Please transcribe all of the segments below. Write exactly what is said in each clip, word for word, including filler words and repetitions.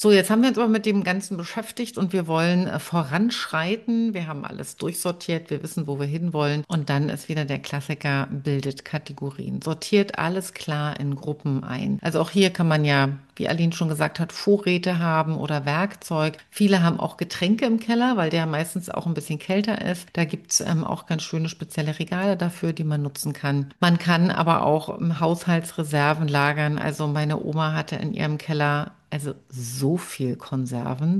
So, jetzt haben wir uns aber mit dem Ganzen beschäftigt und wir wollen äh, voranschreiten. Wir haben alles durchsortiert, wir wissen, wo wir hinwollen. Und dann ist wieder der Klassiker, bildet Kategorien. Sortiert alles klar in Gruppen ein. Also auch hier kann man ja, wie Aline schon gesagt hat, Vorräte haben oder Werkzeug. Viele haben auch Getränke im Keller, weil der meistens auch ein bisschen kälter ist. Da gibt's ähm, auch ganz schöne spezielle Regale dafür, die man nutzen kann. Man kann aber auch ähm, Haushaltsreserven lagern. Also meine Oma hatte in ihrem Keller also so viel Konserven.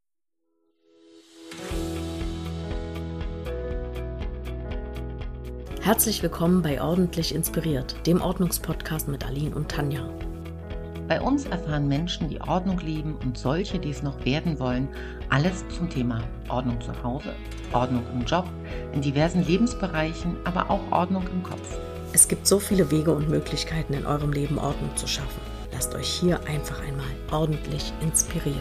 Herzlich willkommen bei Ordentlich Inspiriert, dem Ordnungspodcast mit Aline und Tanja. Bei uns erfahren Menschen, die Ordnung lieben und solche, die es noch werden wollen, alles zum Thema Ordnung zu Hause, Ordnung im Job, in diversen Lebensbereichen, aber auch Ordnung im Kopf. Es gibt so viele Wege und Möglichkeiten in eurem Leben Ordnung zu schaffen. Lasst euch hier einfach einmal ordentlich inspirieren.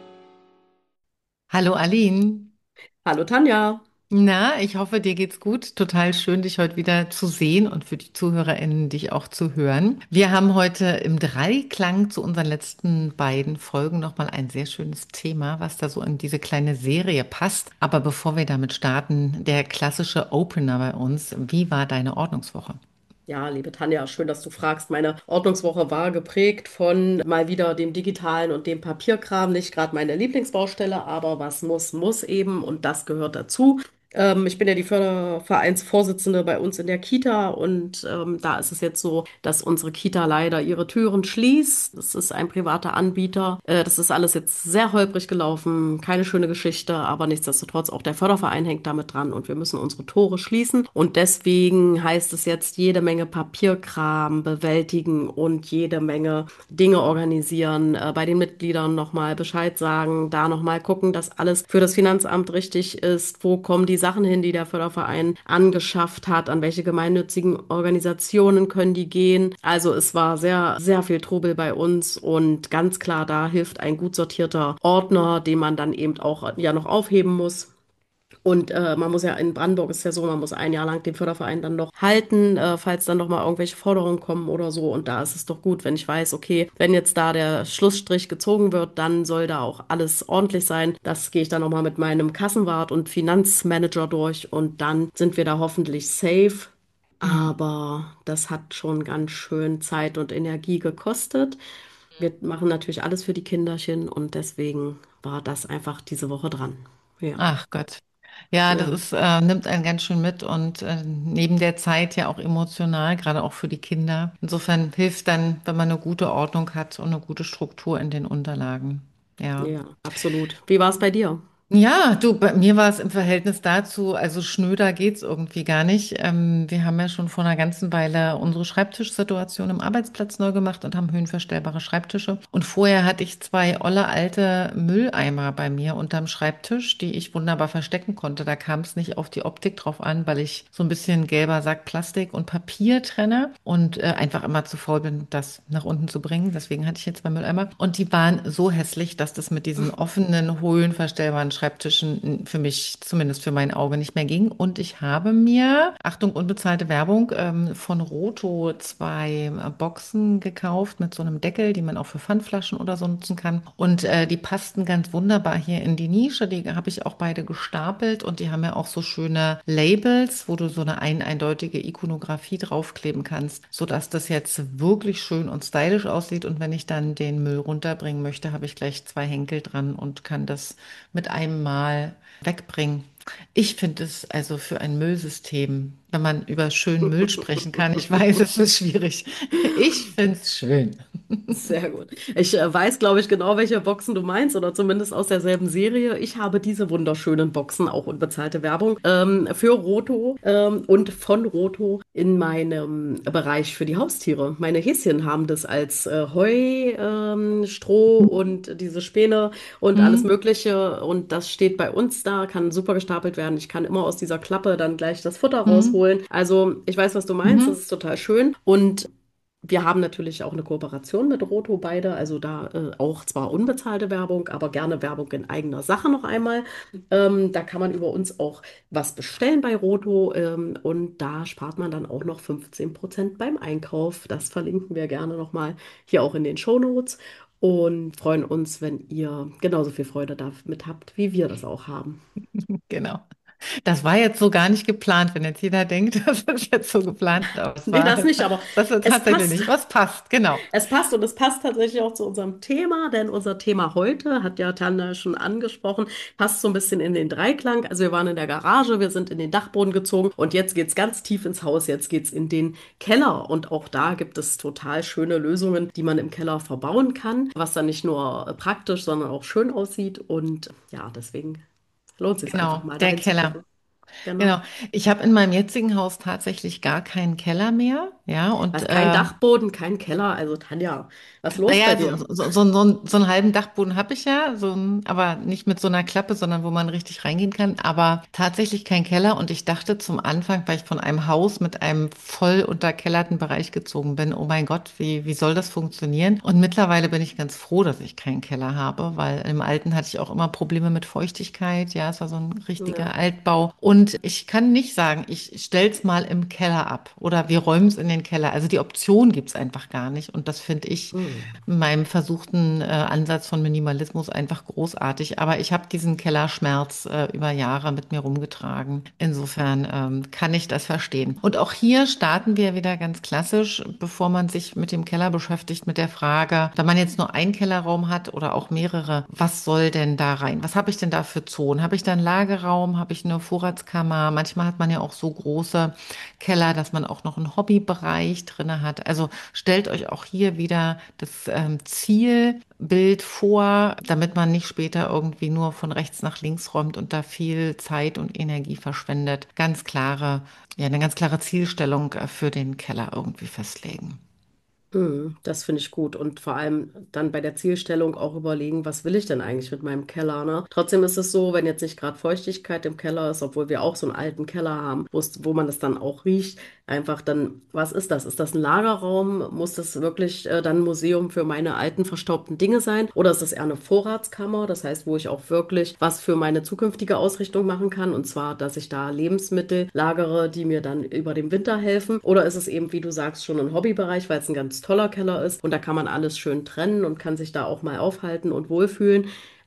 Hallo Aline. Hallo Tanja. Na, ich hoffe, dir geht's gut. Total schön, dich heute wieder zu sehen und für die ZuhörerInnen dich auch zu hören. Wir haben heute im Dreiklang zu unseren letzten beiden Folgen nochmal ein sehr schönes Thema, was da so in diese kleine Serie passt. Aber bevor wir damit starten, der klassische Opener bei uns. Wie war deine Ordnungswoche? Ja, liebe Tanja, schön, dass du fragst. Meine Ordnungswoche war geprägt von mal wieder dem digitalen und dem Papierkram. Nicht gerade meine Lieblingsbaustelle, aber was muss, muss eben und das gehört dazu. Ähm, ich bin ja die Fördervereinsvorsitzende bei uns in der Kita und ähm, da ist es jetzt so, dass unsere Kita leider ihre Türen schließt. Das ist ein privater Anbieter. Äh, das ist alles jetzt sehr holprig gelaufen, keine schöne Geschichte, aber nichtsdestotrotz auch der Förderverein hängt damit dran und wir müssen unsere Tore schließen. Und deswegen heißt es jetzt jede Menge Papierkram bewältigen und jede Menge Dinge organisieren, äh, bei den Mitgliedern nochmal Bescheid sagen, da nochmal gucken, dass alles für das Finanzamt richtig ist, wo kommen die Sachen hin, die der Förderverein angeschafft hat, an welche gemeinnützigen Organisationen können die gehen. Also es war sehr, sehr viel Trubel bei uns und ganz klar, da hilft ein gut sortierter Ordner, den man dann eben auch ja noch aufheben muss. Und äh, man muss ja in Brandenburg ist ja so, man muss ein Jahr lang den Förderverein dann noch halten, äh, falls dann noch mal irgendwelche Forderungen kommen oder so. Und da ist es doch gut, wenn ich weiß, okay, wenn jetzt da der Schlussstrich gezogen wird, dann soll da auch alles ordentlich sein. Das gehe ich dann noch mal mit meinem Kassenwart und Finanzmanager durch und dann sind wir da hoffentlich safe. Aber das hat schon ganz schön Zeit und Energie gekostet. Wir machen natürlich alles für die Kinderchen und deswegen war das einfach diese Woche dran. Ja, Ach Gott. Ja, das ja. ist, äh, nimmt einen ganz schön mit und äh, neben der Zeit ja auch emotional, gerade auch für die Kinder. Insofern hilft dann, wenn man eine gute Ordnung hat und eine gute Struktur in den Unterlagen. Ja. Ja, absolut. Wie war es bei dir? Ja, du, bei mir war es im Verhältnis dazu, also schnöder geht's irgendwie gar nicht. Ähm, wir haben ja schon vor einer ganzen Weile unsere Schreibtischsituation im Arbeitsplatz neu gemacht und haben höhenverstellbare Schreibtische. Und vorher hatte ich zwei olle alte Mülleimer bei mir unterm Schreibtisch, die ich wunderbar verstecken konnte. Da kam es nicht auf die Optik drauf an, weil ich so ein bisschen gelber Sack Plastik und Papier trenne und äh, einfach immer zu faul bin, das nach unten zu bringen. Deswegen hatte ich jetzt zwei Mülleimer. Und die waren so hässlich, dass das mit diesen offenen, höhenverstellbaren Schreibtischen für mich, zumindest für mein Auge, nicht mehr ging. Und ich habe mir, Achtung, unbezahlte Werbung, ähm, von Roto zwei äh, Boxen gekauft mit so einem Deckel, die man auch für Pfandflaschen oder so nutzen kann. Und äh, die passten ganz wunderbar hier in die Nische. Die habe ich auch beide gestapelt und die haben ja auch so schöne Labels, wo du so eine ein eindeutige Ikonografie draufkleben kannst, sodass das jetzt wirklich schön und stylisch aussieht. Und wenn ich dann den Müll runterbringen möchte, habe ich gleich zwei Henkel dran und kann das mit einem Mal wegbringen. Ich finde es also für ein Müllsystem, wenn man über schönen Müll sprechen kann, ich weiß, es ist schwierig. Ich finde es schön. Sehr gut. Ich äh, weiß, glaube ich, genau, welche Boxen du meinst oder zumindest aus derselben Serie. Ich habe diese wunderschönen Boxen, auch unbezahlte Werbung, ähm, für Roto ähm, und von Roto in meinem Bereich für die Haustiere. Meine Häschen haben das als äh, Heu, ähm, Stroh und diese Späne und alles Hm? Mögliche. Und das steht bei uns da, kann super gestapelt werden. Ich kann immer aus dieser Klappe dann gleich das Futter Hm? rausholen. Also ich weiß, was du meinst. Das Mhm. ist total schön. Und wir haben natürlich auch eine Kooperation mit Roto beide, also da äh, auch zwar unbezahlte Werbung, aber gerne Werbung in eigener Sache noch einmal. Ähm, da kann man über uns auch was bestellen bei Roto ähm, und da spart man dann auch noch fünfzehn Prozent beim Einkauf. Das verlinken wir gerne nochmal hier auch in den Shownotes. und freuen uns, wenn ihr genauso viel Freude damit habt, wie wir das auch haben. Genau. Das war jetzt so gar nicht geplant, wenn jetzt jeder denkt, das ist jetzt so geplant, aber es Nee, war das nicht, aber das ist es tatsächlich passt. nicht. Was passt, genau. Es passt und es passt tatsächlich auch zu unserem Thema, denn unser Thema heute, hat ja Tanja schon angesprochen, passt so ein bisschen in den Dreiklang. Also wir waren in der Garage, wir sind in den Dachboden gezogen und jetzt geht's ganz tief ins Haus, jetzt geht's in den Keller. Und auch da gibt es total schöne Lösungen, die man im Keller verbauen kann, was dann nicht nur praktisch, sondern auch schön aussieht. Und ja, deswegen lohnt es sich einfach Genau, mal der dahin zu Keller. gucken. Genau. Genau. Ich habe in meinem jetzigen Haus tatsächlich gar keinen Keller mehr. Ja, und Was, kein äh, Dachboden, kein Keller. Also Tanja, was ist los bei naja, so, dir? so, so, so, so so einen halben Dachboden habe ich ja, so ein, aber nicht mit so einer Klappe, sondern wo man richtig reingehen kann. Aber tatsächlich kein Keller. Und ich dachte zum Anfang, weil ich von einem Haus mit einem voll unterkellerten Bereich gezogen bin, oh mein Gott, wie, wie soll das funktionieren? Und mittlerweile bin ich ganz froh, dass ich keinen Keller habe, weil im Alten hatte ich auch immer Probleme mit Feuchtigkeit. Ja, es war so ein Ja. richtiger Altbau. Und ich kann nicht sagen, ich stell's mal im Keller ab oder wir räumen es in den Keller. Also die Option gibt's einfach gar nicht. Und das finde ich Hm. in meinem versuchten äh, Ansatz von Minimalismus einfach großartig. Aber ich habe diesen Kellerschmerz äh, über Jahre mit mir rumgetragen. Insofern ähm, kann ich das verstehen. Und auch hier starten wir wieder ganz klassisch, bevor man sich mit dem Keller beschäftigt, mit der Frage, wenn man jetzt nur einen Kellerraum hat oder auch mehrere, was soll denn da rein? Was habe ich denn da für Zonen? Habe ich da einen Lagerraum? Habe ich eine Vorratskammer? Manchmal hat man ja auch so große Keller, dass man auch noch einen Hobbybereich drinne hat. Also stellt euch auch hier wieder das ähm, Zielbild vor, damit man nicht später irgendwie nur von rechts nach links räumt und da viel Zeit und Energie verschwendet. Ganz klare, ja, eine ganz klare Zielstellung äh, für den Keller irgendwie festlegen. Mhm, das finde ich gut und vor allem dann bei der Zielstellung auch überlegen, was will ich denn eigentlich mit meinem Keller, ne? Trotzdem ist es so, wenn jetzt nicht gerade Feuchtigkeit im Keller ist, obwohl wir auch so einen alten Keller haben, wo es- wo man das dann auch riecht, einfach dann, was ist das? Ist das ein Lagerraum? Muss das wirklich äh, dann ein Museum für meine alten verstaubten Dinge sein? Oder ist das eher eine Vorratskammer? Das heißt, wo ich auch wirklich was für meine zukünftige Ausrichtung machen kann, und zwar, dass ich da Lebensmittel lagere, die mir dann über den Winter helfen? Oder ist es eben, wie du sagst, schon ein Hobbybereich, weil es ein ganz toller Keller ist und da kann man alles schön trennen und kann sich da auch mal aufhalten und wohlfühlen?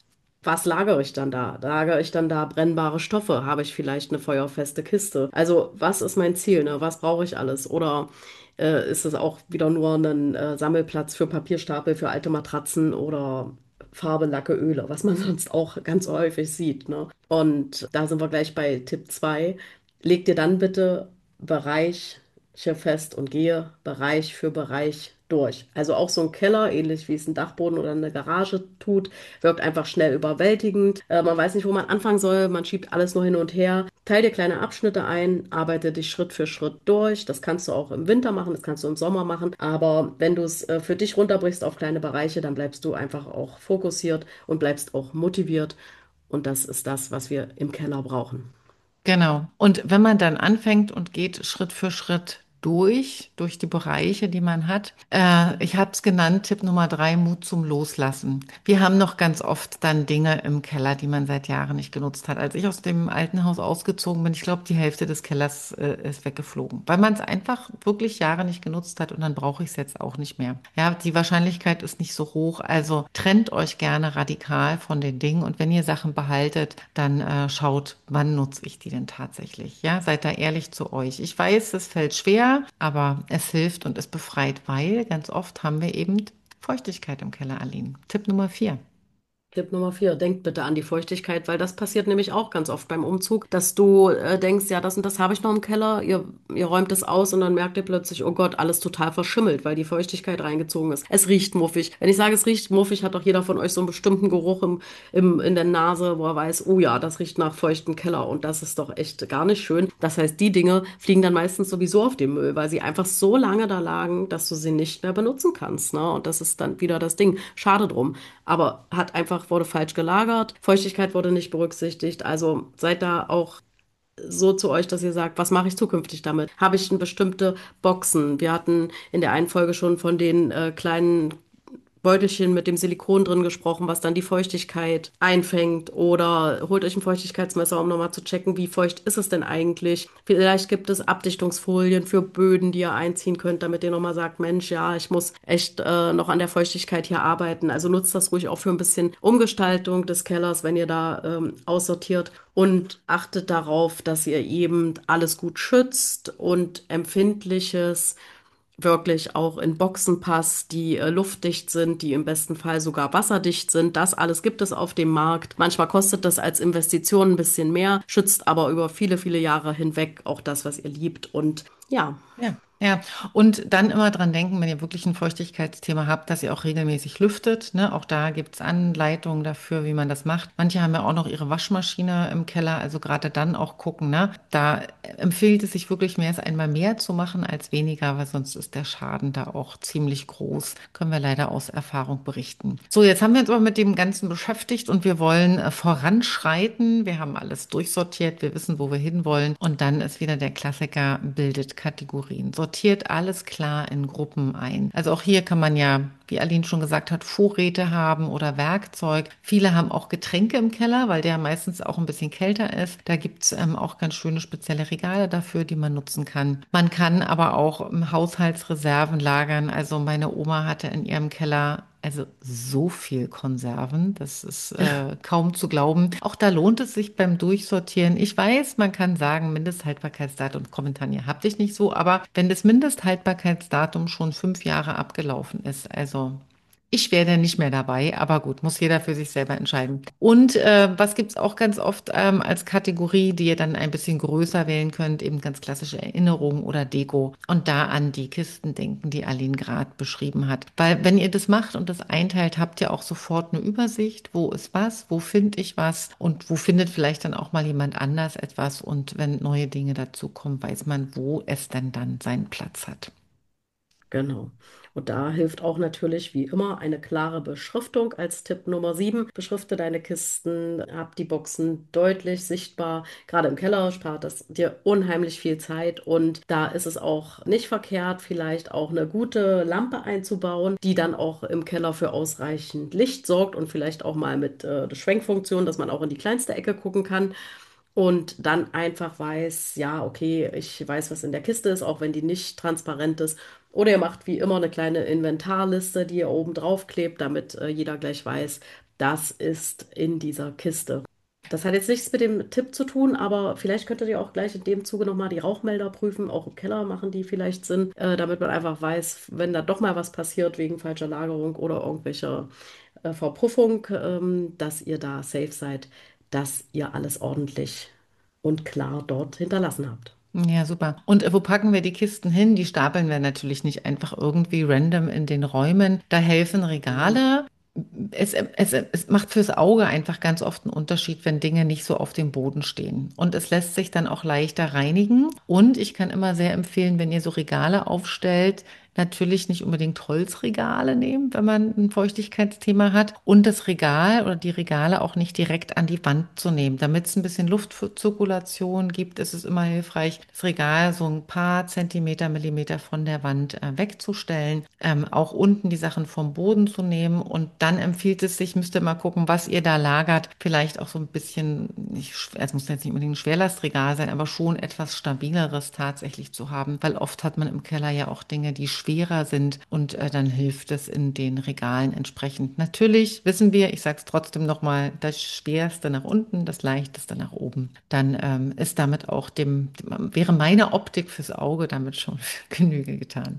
Was lagere ich dann da? Lagere ich dann da brennbare Stoffe? Habe ich vielleicht eine feuerfeste Kiste? Also, was ist mein Ziel, ne? Was brauche ich alles? Oder äh, ist es auch wieder nur ein äh, Sammelplatz für Papierstapel, für alte Matratzen oder Farbe, Lacke, Öle, was man sonst auch ganz häufig sieht, ne? Und da sind wir gleich bei Tipp zwei. Leg dir dann bitte Bereiche fest und gehe Bereich für Bereich durch. Also auch so ein Keller, ähnlich wie es ein Dachboden oder eine Garage tut, wirkt einfach schnell überwältigend. Äh, man weiß nicht, wo man anfangen soll. Man schiebt alles nur hin und her. Teil dir kleine Abschnitte ein, arbeite dich Schritt für Schritt durch. Das kannst du auch im Winter machen, das kannst du im Sommer machen. Aber wenn du es äh, für dich runterbrichst auf kleine Bereiche, dann bleibst du einfach auch fokussiert und bleibst auch motiviert. Und das ist das, was wir im Keller brauchen. Genau. Und wenn man dann anfängt und geht Schritt für Schritt durch, durch die Bereiche, die man hat, äh, ich habe es genannt, Tipp Nummer drei, Mut zum Loslassen. Wir haben noch ganz oft dann Dinge im Keller, die man seit Jahren nicht genutzt hat. Als ich aus dem alten Haus ausgezogen bin, ich glaube, die Hälfte des Kellers äh, ist weggeflogen, weil man es einfach wirklich Jahre nicht genutzt hat und dann brauche ich es jetzt auch nicht mehr. Ja, die Wahrscheinlichkeit ist nicht so hoch, also trennt euch gerne radikal von den Dingen und wenn ihr Sachen behaltet, dann äh, schaut, wann nutze ich die denn tatsächlich? Ja, seid da ehrlich zu euch. Ich weiß, es fällt schwer, aber es hilft und es befreit, weil ganz oft haben wir eben Feuchtigkeit im Keller, Aline. Tipp Nummer vier. Tipp Nummer vier, denkt bitte an die Feuchtigkeit, weil das passiert nämlich auch ganz oft beim Umzug, dass du äh, denkst, ja, das und das habe ich noch im Keller, ihr, ihr räumt es aus und dann merkt ihr plötzlich, oh Gott, alles total verschimmelt, weil die Feuchtigkeit reingezogen ist. Es riecht muffig. Wenn ich sage, es riecht muffig, hat doch jeder von euch so einen bestimmten Geruch im, im, in der Nase, wo er weiß, oh ja, das riecht nach feuchtem Keller und das ist doch echt gar nicht schön. Das heißt, die Dinge fliegen dann meistens sowieso auf den Müll, weil sie einfach so lange da lagen, dass du sie nicht mehr benutzen kannst, ne? Und das ist dann wieder das Ding. Schade drum. Aber hat einfach, wurde falsch gelagert, Feuchtigkeit wurde nicht berücksichtigt. Also seid da auch so zu euch, dass ihr sagt, was mache ich zukünftig damit? Habe ich eine bestimmte Boxen? Wir hatten in der einen Folge schon von den äh, kleinen Beutelchen mit dem Silikon drin gesprochen, was dann die Feuchtigkeit einfängt. Oder holt euch ein Feuchtigkeitsmesser, um nochmal zu checken, wie feucht ist es denn eigentlich. Vielleicht gibt es Abdichtungsfolien für Böden, die ihr einziehen könnt, damit ihr nochmal sagt, Mensch, ja, ich muss echt äh, noch an der Feuchtigkeit hier arbeiten. Also nutzt das ruhig auch für ein bisschen Umgestaltung des Kellers, wenn ihr da ähm, aussortiert. Und achtet darauf, dass ihr eben alles gut schützt und Empfindliches wirklich auch in Boxen passt, die äh, luftdicht sind, die im besten Fall sogar wasserdicht sind. Das alles gibt es auf dem Markt. Manchmal kostet das als Investition ein bisschen mehr, schützt aber über viele, viele Jahre hinweg auch das, was ihr liebt. Und ja, Ja, ja. Und dann immer dran denken, wenn ihr wirklich ein Feuchtigkeitsthema habt, dass ihr auch regelmäßig lüftet. Ne? Auch da gibt's Anleitungen dafür, wie man das macht. Manche haben ja auch noch ihre Waschmaschine im Keller, also gerade dann auch gucken. Ne? Da empfiehlt es sich wirklich mehr, es einmal mehr zu machen als weniger, weil sonst ist der Schaden da auch ziemlich groß. Können wir leider aus Erfahrung berichten. So, jetzt haben wir uns aber mit dem Ganzen beschäftigt und wir wollen äh, voranschreiten. Wir haben alles durchsortiert, wir wissen, wo wir hinwollen. Und dann ist wieder der Klassiker, bildet Kategorien. Sortiert alles klar in Gruppen ein. Also auch hier kann man ja, wie Aline schon gesagt hat, Vorräte haben oder Werkzeug. Viele haben auch Getränke im Keller, weil der meistens auch ein bisschen kälter ist. Da gibt's ähm, auch ganz schöne spezielle Regale dafür, die man nutzen kann. Man kann aber auch ähm, Haushaltsreserven lagern. Also meine Oma hatte in ihrem Keller also so viel Konserven, das ist äh, kaum zu glauben. Auch da lohnt es sich beim Durchsortieren. Ich weiß, man kann sagen, Mindesthaltbarkeitsdatum, Kommentar, ihr habt dich nicht so, aber wenn das Mindesthaltbarkeitsdatum schon fünf Jahre abgelaufen ist, also ich wäre nicht mehr dabei, aber gut, muss jeder für sich selber entscheiden. Und äh, was gibt's auch ganz oft ähm, als Kategorie, die ihr dann ein bisschen größer wählen könnt, eben ganz klassische Erinnerungen oder Deko und da an die Kisten denken, die Aline gerade beschrieben hat. Weil wenn ihr das macht und das einteilt, habt ihr auch sofort eine Übersicht, wo ist was, wo finde ich was und wo findet vielleicht dann auch mal jemand anders etwas und wenn neue Dinge dazukommen, weiß man, wo es dann dann seinen Platz hat. genau. Und da hilft auch natürlich wie immer eine klare Beschriftung als Tipp Nummer sieben. Beschrifte deine Kisten, hab die Boxen deutlich sichtbar. Gerade im Keller spart das dir unheimlich viel Zeit. Und da ist es auch nicht verkehrt, vielleicht auch eine gute Lampe einzubauen, die dann auch im Keller für ausreichend Licht sorgt und vielleicht auch mal mit äh, der Schwenkfunktion, dass man auch in die kleinste Ecke gucken kann. Und dann einfach weiß, ja, okay, ich weiß, was in der Kiste ist, auch wenn die nicht transparent ist. Oder ihr macht wie immer eine kleine Inventarliste, die ihr oben drauf klebt, damit äh, jeder gleich weiß, das ist in dieser Kiste. Das hat jetzt nichts mit dem Tipp zu tun, aber vielleicht könntet ihr auch gleich in dem Zuge nochmal die Rauchmelder prüfen. Auch im Keller machen die vielleicht Sinn, äh, damit man einfach weiß, wenn da doch mal was passiert wegen falscher Lagerung oder irgendwelcher äh, Verpuffung, ähm, dass ihr da safe seid, dass ihr alles ordentlich und klar dort hinterlassen habt. Ja, super. Und äh, wo packen wir die Kisten hin? Die stapeln wir natürlich nicht einfach irgendwie random in den Räumen. Da helfen Mhm. Regale. Es, es, es macht fürs Auge einfach ganz oft einen Unterschied, wenn Dinge nicht so auf dem Boden stehen. Und es lässt sich dann auch leichter reinigen. Und ich kann immer sehr empfehlen, wenn ihr so Regale aufstellt, natürlich nicht unbedingt Holzregale nehmen, wenn man ein Feuchtigkeitsthema hat. Und das Regal oder die Regale auch nicht direkt an die Wand zu nehmen. Damit es ein bisschen Luftzirkulation gibt, ist es immer hilfreich, das Regal so ein paar Zentimeter, Millimeter von der Wand äh, wegzustellen. Ähm, auch unten die Sachen vom Boden zu nehmen. Und dann empfiehlt es sich, müsst ihr mal gucken, was ihr da lagert. Vielleicht auch so ein bisschen, nicht, es muss jetzt nicht unbedingt ein Schwerlastregal sein, aber schon etwas stabileres tatsächlich zu haben. Weil oft hat man im Keller ja auch Dinge, die schwerer sind und äh, dann hilft es in den Regalen entsprechend. Natürlich wissen wir, ich sage es trotzdem nochmal, das Schwerste nach unten, das Leichteste nach oben. Dann ähm, ist damit auch dem, dem, wäre meine Optik fürs Auge damit schon Genüge getan.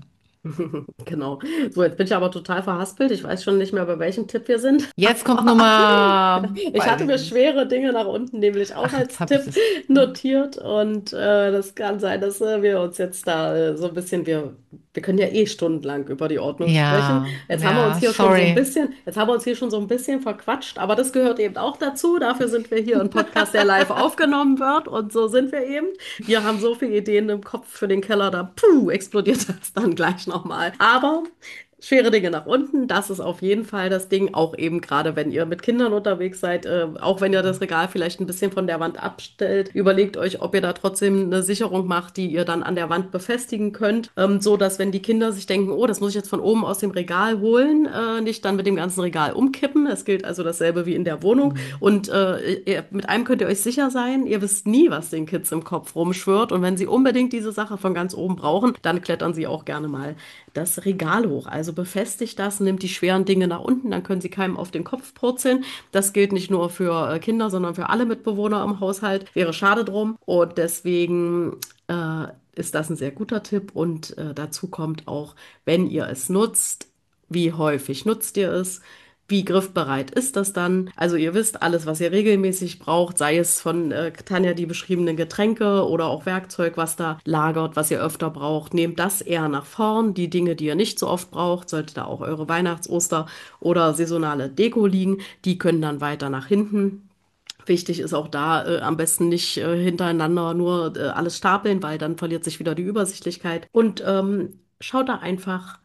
Genau. So, jetzt bin ich aber total verhaspelt. Ich weiß schon nicht mehr, bei welchem Tipp wir sind. Jetzt kommt Aber Nummer, ich weiß hatte ich mir nicht. schwere Dinge nach unten nämlich auch Ach, jetzt als habe ich Tipp es. notiert. Und äh, das kann sein, dass äh, wir uns jetzt da äh, so ein bisschen, wir, wir können ja eh stundenlang über die Ordnung sprechen. Ja, Jetzt haben wir uns ja, hier schon so ein sorry. bisschen, jetzt haben wir uns hier schon so ein bisschen verquatscht, aber das gehört eben auch dazu. Dafür sind wir hier ein Podcast, der live aufgenommen wird. Und so sind wir eben. Wir haben so viele Ideen im Kopf für den Keller, da puh, explodiert das dann gleich nochmal. Aber Schwere Dinge nach unten, das ist auf jeden Fall das Ding. Auch eben gerade, wenn ihr mit Kindern unterwegs seid, äh, auch wenn ihr das Regal vielleicht ein bisschen von der Wand abstellt, überlegt euch, ob ihr da trotzdem eine Sicherung macht, die ihr dann an der Wand befestigen könnt, ähm, so dass wenn die Kinder sich denken, oh, das muss ich jetzt von oben aus dem Regal holen, äh, nicht dann mit dem ganzen Regal umkippen. Es gilt also dasselbe wie in der Wohnung. Und äh, ihr, mit einem könnt ihr euch sicher sein, ihr wisst nie, was den Kids im Kopf rumschwirrt. Und wenn sie unbedingt diese Sache von ganz oben brauchen, dann klettern sie auch gerne mal das Regal hoch. Also befestigt das, nimmt die schweren Dinge nach unten, dann können sie keinem auf den Kopf purzeln. Das gilt nicht nur für äh, Kinder, sondern für alle Mitbewohner im Haushalt. Wäre schade drum. Und deswegen äh, ist das ein sehr guter Tipp. Und äh, dazu kommt auch, wenn ihr es nutzt, wie häufig nutzt ihr es? Wie griffbereit ist das dann? Also ihr wisst alles, was ihr regelmäßig braucht, sei es von äh, Tanja die beschriebenen Getränke oder auch Werkzeug, was da lagert, was ihr öfter braucht. Nehmt das eher nach vorn. Die Dinge, die ihr nicht so oft braucht, sollte da auch eure Weihnachts-, Oster- oder saisonale Deko liegen. Die können dann weiter nach hinten. Wichtig ist auch da äh, am besten nicht äh, hintereinander nur äh, alles stapeln, weil dann verliert sich wieder die Übersichtlichkeit. Und ähm, schaut da einfach,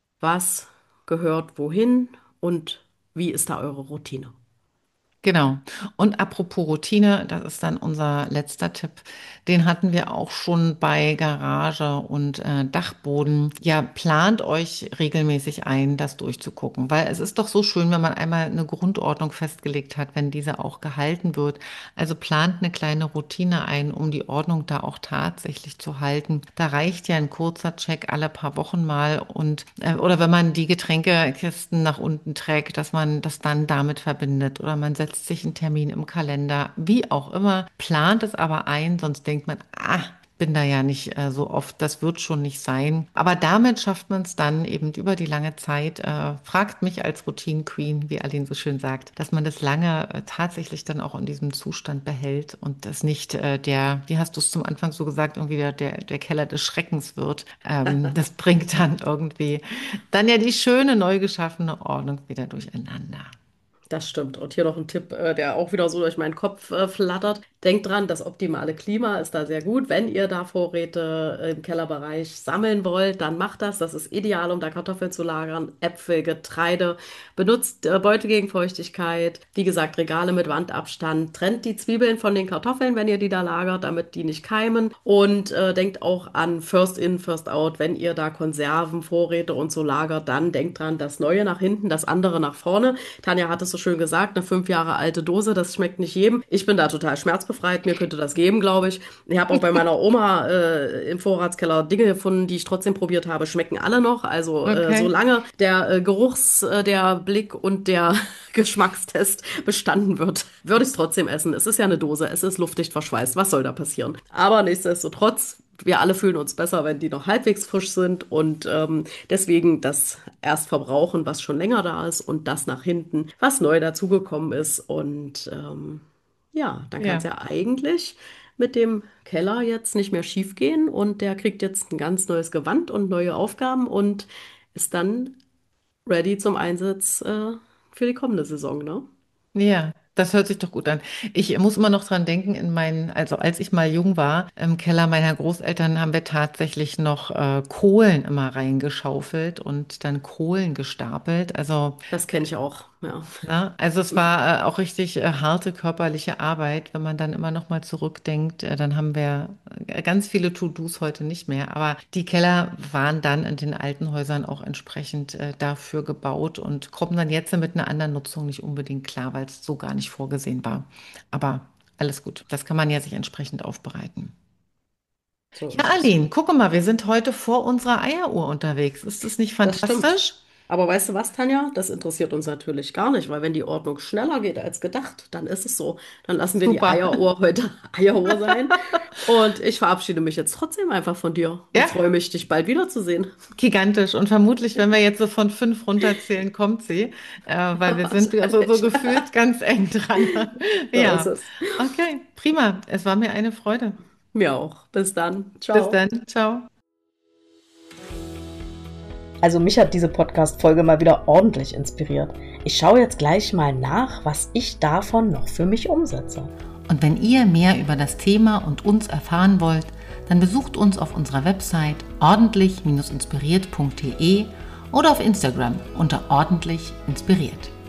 was gehört wohin und wie ist da eure Routine? Genau. Und apropos Routine, das ist dann unser letzter Tipp. Den hatten wir auch schon bei Garage und äh, Dachboden. Ja, plant euch regelmäßig ein, das durchzugucken, weil es ist doch so schön, wenn man einmal eine Grundordnung festgelegt hat, wenn diese auch gehalten wird. Also plant eine kleine Routine ein, um die Ordnung da auch tatsächlich zu halten. Da reicht ja ein kurzer Check alle paar Wochen mal und äh, oder wenn man die Getränkekisten nach unten trägt, dass man das dann damit verbindet oder man setzt sich einen Termin im Kalender, wie auch immer, plant es aber ein, sonst denkt man, ah, bin da ja nicht äh, so oft, das wird schon nicht sein. Aber damit schafft man es dann eben über die lange Zeit, äh, fragt mich als Routine-Queen, wie Aline so schön sagt, dass man das lange äh, tatsächlich dann auch in diesem Zustand behält und das nicht äh, der, wie hast du es zum Anfang so gesagt, irgendwie der, der, der Keller des Schreckens wird. Ähm, das bringt dann irgendwie dann ja die schöne, neu geschaffene Ordnung wieder durcheinander. Das stimmt. Und hier noch ein Tipp, äh, der auch wieder so durch meinen Kopf äh, flattert. Denkt dran, das optimale Klima ist da sehr gut. Wenn ihr da Vorräte äh, im Kellerbereich sammeln wollt, dann macht das. Das ist ideal, um da Kartoffeln zu lagern, Äpfel, Getreide. Benutzt äh, Beutel gegen Feuchtigkeit. Wie gesagt, Regale mit Wandabstand. Trennt die Zwiebeln von den Kartoffeln, wenn ihr die da lagert, damit die nicht keimen. Und äh, denkt auch an First in, First out. Wenn ihr da Konserven, Vorräte und so lagert, dann denkt dran, das Neue nach hinten, das andere nach vorne. Tanja hat es so schön gesagt, eine fünf Jahre alte Dose, das schmeckt nicht jedem. Ich bin da total schmerzbefreit, mir könnte das geben, glaube ich. Ich habe auch bei meiner Oma äh, im Vorratskeller Dinge gefunden, die ich trotzdem probiert habe, schmecken alle noch. Also äh, Okay. solange der äh, Geruchs-, äh, der Blick und der Geschmackstest bestanden wird, würde ich es trotzdem essen. Es ist ja eine Dose, es ist luftdicht verschweißt, was soll da passieren? Aber nichtsdestotrotz, wir alle fühlen uns besser, wenn die noch halbwegs frisch sind und ähm, deswegen das erst verbrauchen, was schon länger da ist und das nach hinten, was neu dazugekommen ist. Und ähm, ja, dann kann es Ja. ja eigentlich mit dem Keller jetzt nicht mehr schief gehen und der kriegt jetzt ein ganz neues Gewand und neue Aufgaben und ist dann ready zum Einsatz äh, für die kommende Saison, ne? Ja, das hört sich doch gut an. Ich muss immer noch dran denken, in meinen, also als ich mal jung war, im Keller meiner Großeltern haben wir tatsächlich noch äh, Kohlen immer reingeschaufelt und dann Kohlen gestapelt. Also Das kenne ich auch, ja. na, also es war äh, auch richtig äh, harte körperliche Arbeit, wenn man dann immer noch mal zurückdenkt, äh, dann haben wir äh, ganz viele To-Dos heute nicht mehr, aber die Keller waren dann in den alten Häusern auch entsprechend äh, dafür gebaut und kommen dann jetzt mit einer anderen Nutzung nicht unbedingt klar, weil es so gar nicht vorgesehen war. Aber alles gut, das kann man ja sich entsprechend aufbereiten. So Ja, ist es. Aline, gucke mal, wir sind heute vor unserer Eieruhr unterwegs. Ist das nicht Das stimmt. fantastisch? Aber weißt du was, Tanja? Das interessiert uns natürlich gar nicht, weil wenn die Ordnung schneller geht als gedacht, dann ist es so. Dann lassen wir die Super. Eieruhr heute Eieruhr sein. Und ich verabschiede mich jetzt trotzdem einfach von dir und Ja, freue mich, dich bald wiederzusehen. gigantisch. Und vermutlich, wenn wir jetzt so von fünf runterzählen, kommt sie, äh, weil wir sind ja so, so Wahrscheinlich. gefühlt ganz eng dran. So ist Ja, es. okay, prima. Es war mir eine Freude. Mir auch. Bis dann. Bis Ciao. dann. Ciao. Also mich hat diese Podcast-Folge mal wieder ordentlich inspiriert. Ich schaue jetzt gleich mal nach, was ich davon noch für mich umsetze. Und wenn ihr mehr über das Thema und uns erfahren wollt, dann besucht uns auf unserer Website ordentlich-inspiriert punkt de oder auf Instagram unter ordentlich inspiriert.